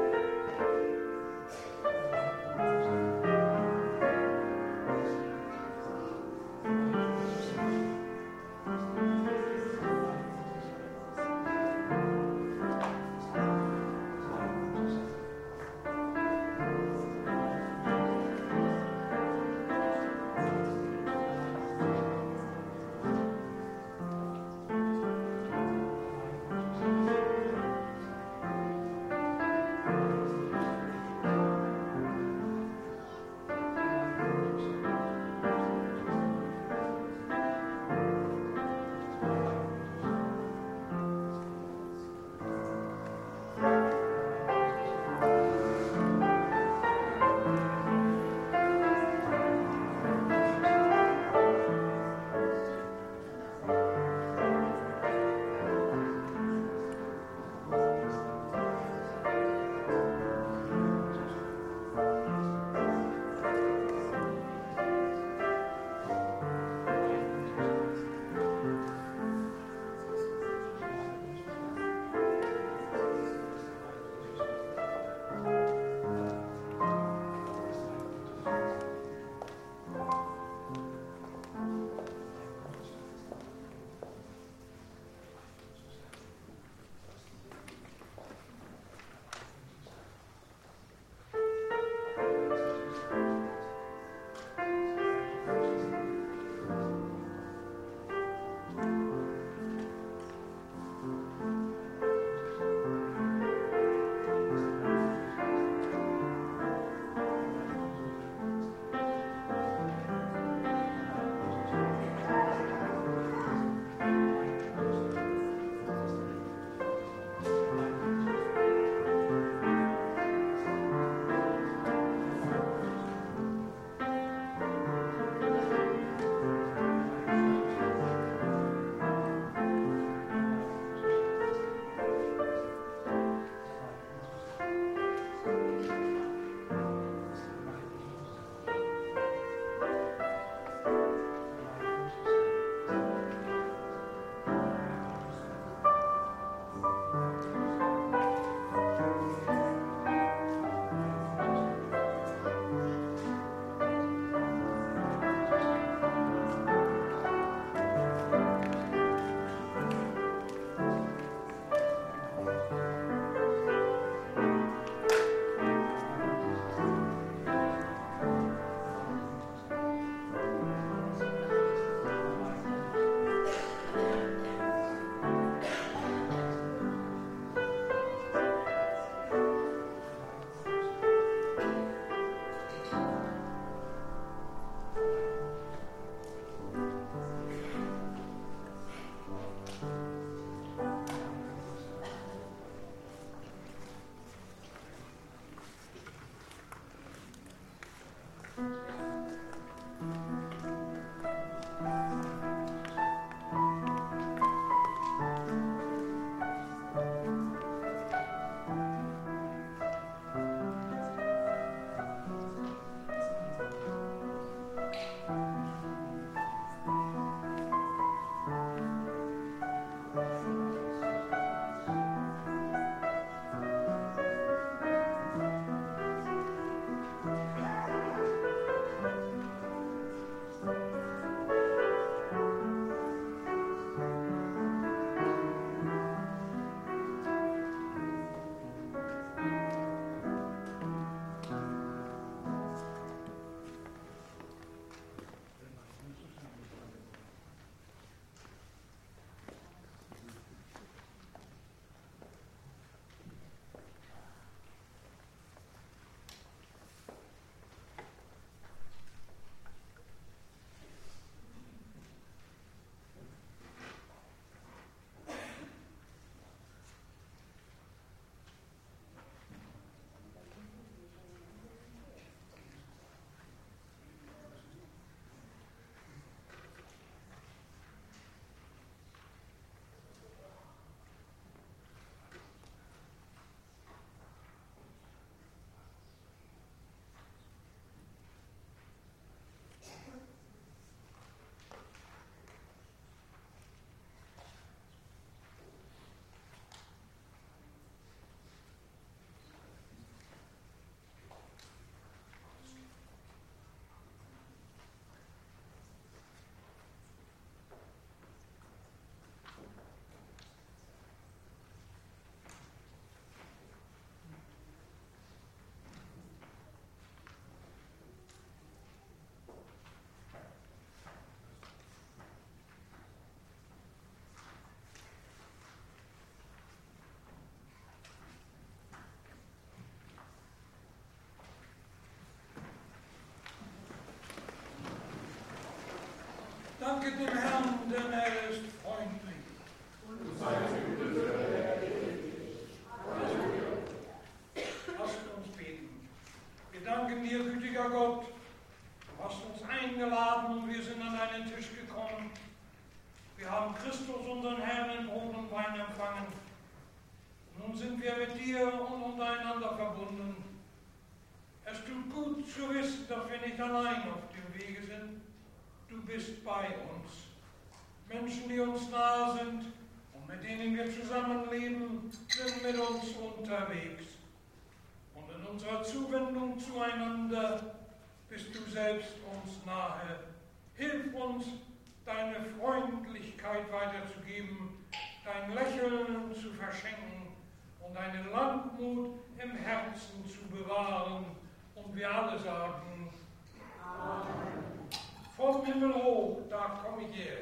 dem Herrn, denn er ist freundlich. Und seine Güte verwehrt ewiglich. Halleluja. Lasst uns beten. Wir danken dir, gütiger Gott. Du hast uns eingeladen und wir sind an deinen Tisch gekommen. Wir haben Christus, unseren Herrn, in Brot und Wein empfangen. Nun sind wir mit dir und untereinander verbunden. Es tut gut zu wissen, dass wir nicht allein auf dem Wege sind. Du bist bei uns. Menschen, die uns nahe sind und mit denen wir zusammenleben, sind mit uns unterwegs. Und in unserer Zuwendung zueinander bist du selbst uns nahe. Hilf uns, deine Freundlichkeit weiterzugeben, dein Lächeln zu verschenken und deine Langmut im Herzen zu bewahren. Und wir alle sagen, Amen. Vom Himmel hoch, da komme ich her.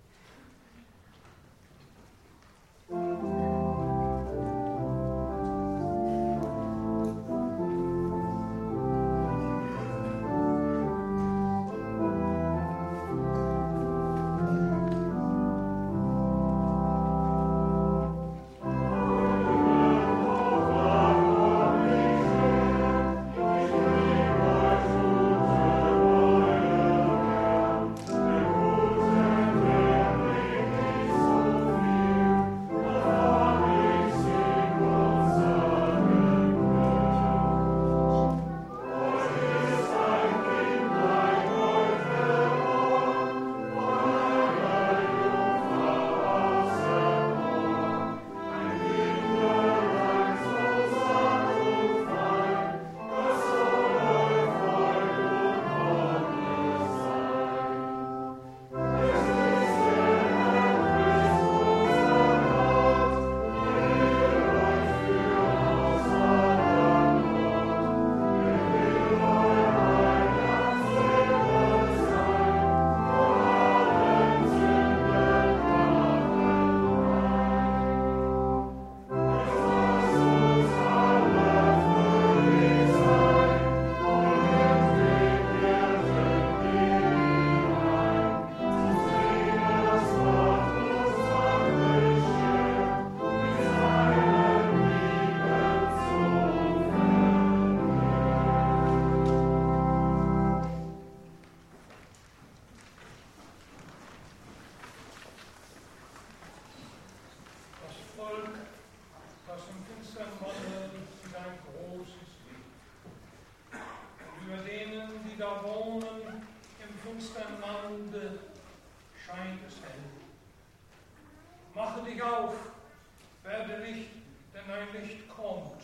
Mache dich auf, werde Licht, denn dein Licht kommt,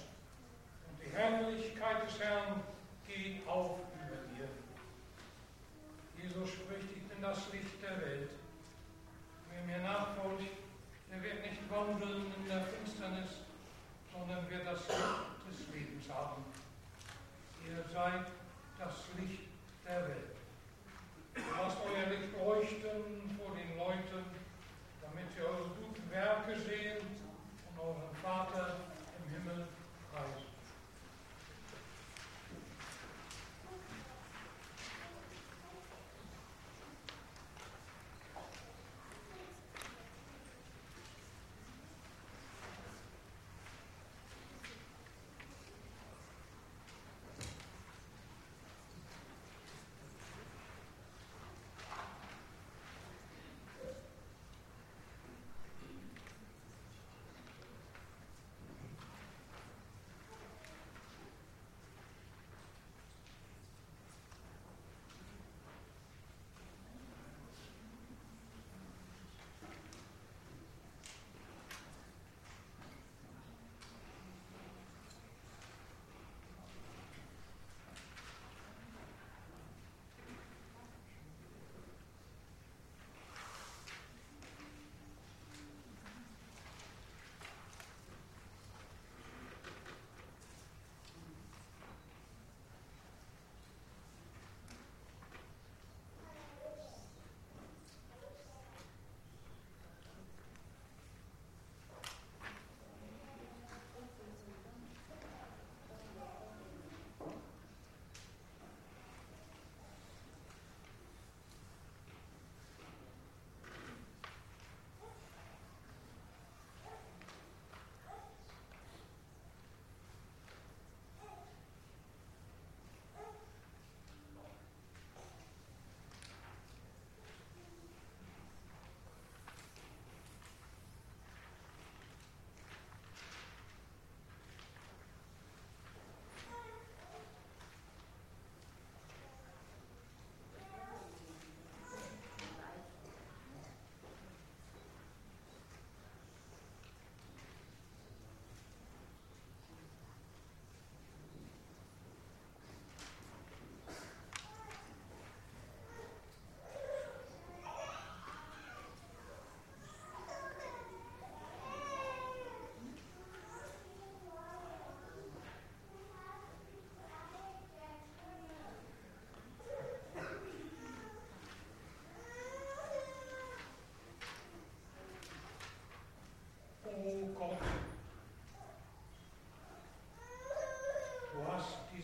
und die Herrlichkeit des Herrn geht auf über dir. Jesus spricht, ich bin das Licht der Welt. Wer mir nachfolgt, der wird nicht wandeln in der Finsternis, sondern wird das Licht des Lebens haben. Ihr seid das Licht der Welt. Lasst euer Licht leuchten vor den Leuten, damit sie eure guten Werke sehen und euren Vater im Himmel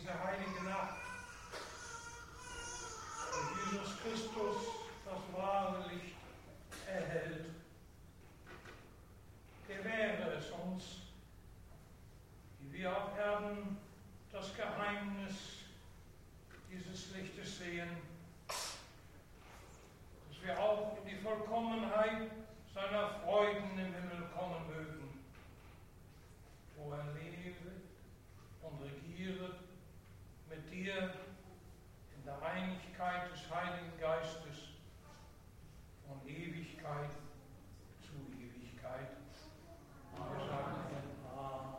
diese heilige Nacht. Und Jesus Christus, das wahre Licht, erhält. Gewähre es uns, die wir auf Erden das Geheimnis dieses Lichtes sehen, dass wir auch in die Vollkommenheit seiner Freuden im Himmel kommen mögen, wo er lebe und regiere mit dir in der Einigkeit des Heiligen Geistes von Ewigkeit zu Ewigkeit. Wir sagen Amen.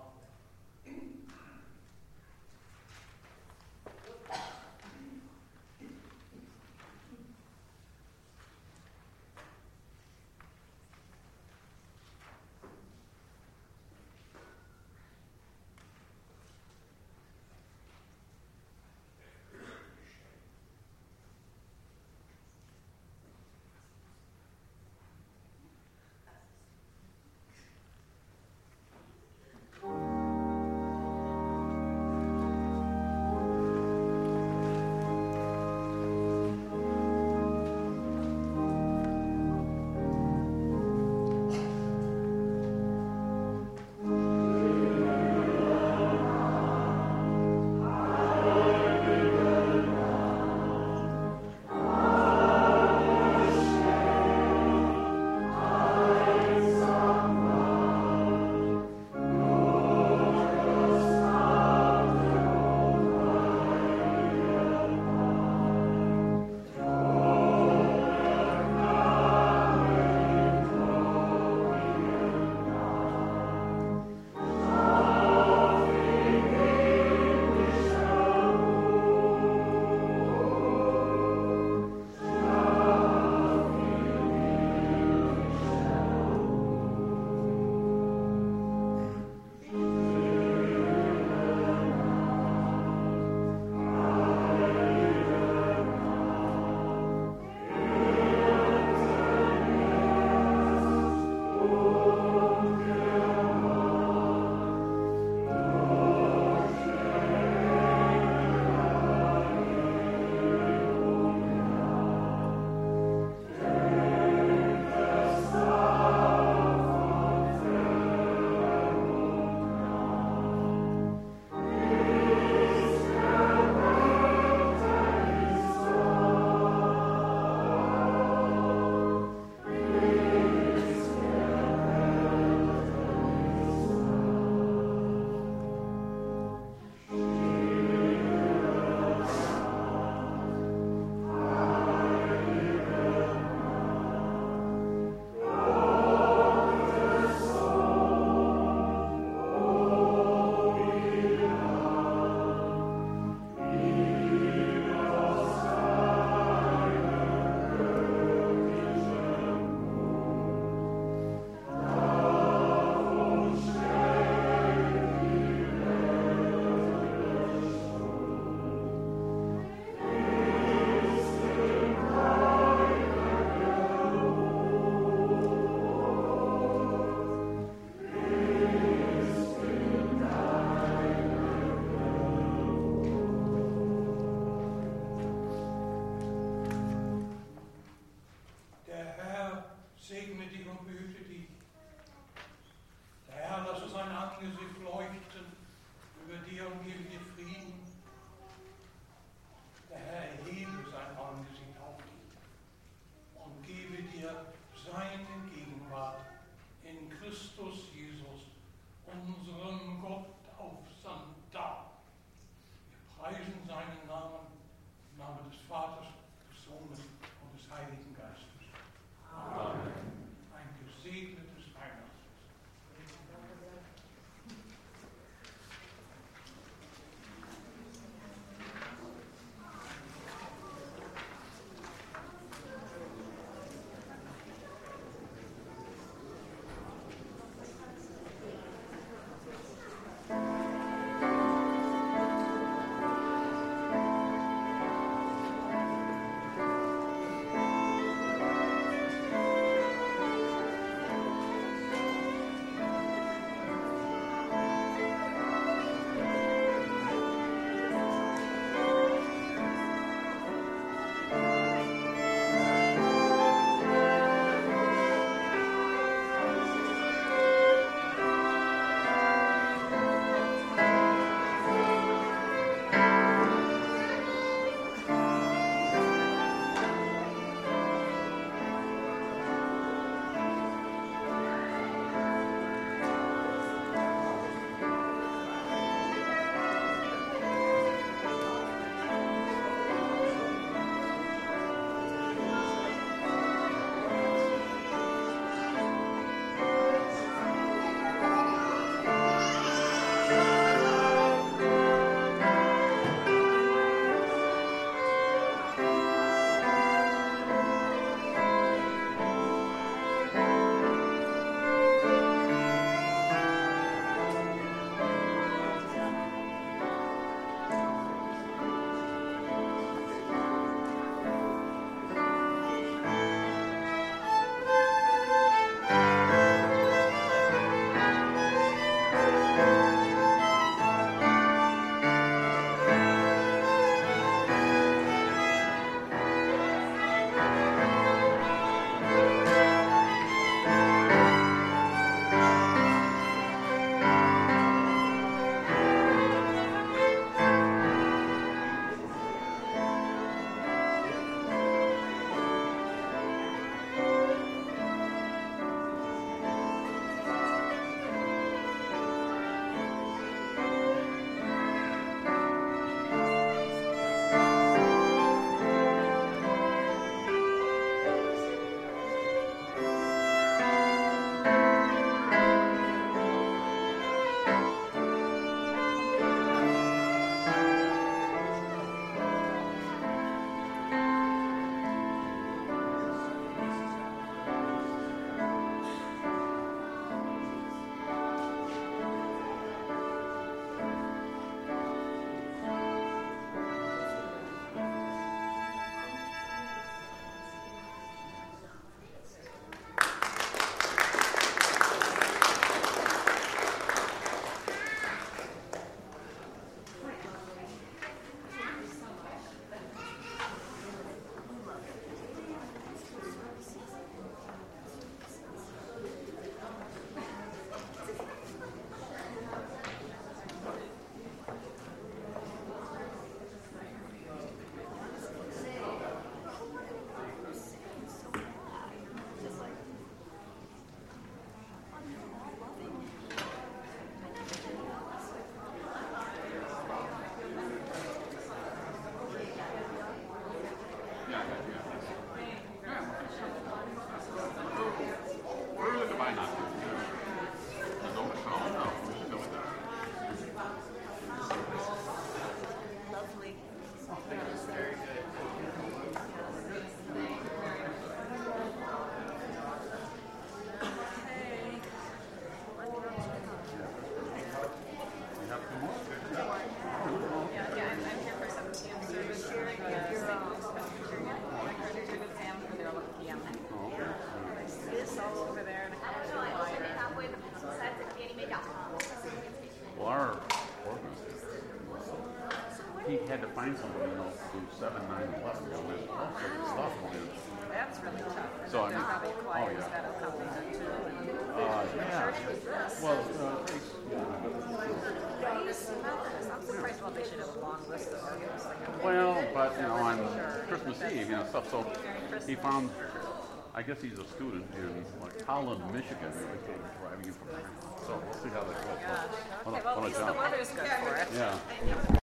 he had to find somebody, you know, to do seven, nine, eleven, you know, and all sorts of stuff. And, That's really tough. And So, I then mean- probably oh, choir's yeah. got to accompany them too. uh, And yeah. church with this. Well, uh, Grace, yeah. Grace Methodist. I'm surprised. Well, they should have a long list of organists. Like, Well, but you know, on Sure. Christmas Eve, you know, stuff. So he found. I guess he's a student in like Holland, Michigan. He was driving in from there. So we'll see how that goes. gosh. What a- Okay, well, at what a least the job. weather's good for it. Yeah.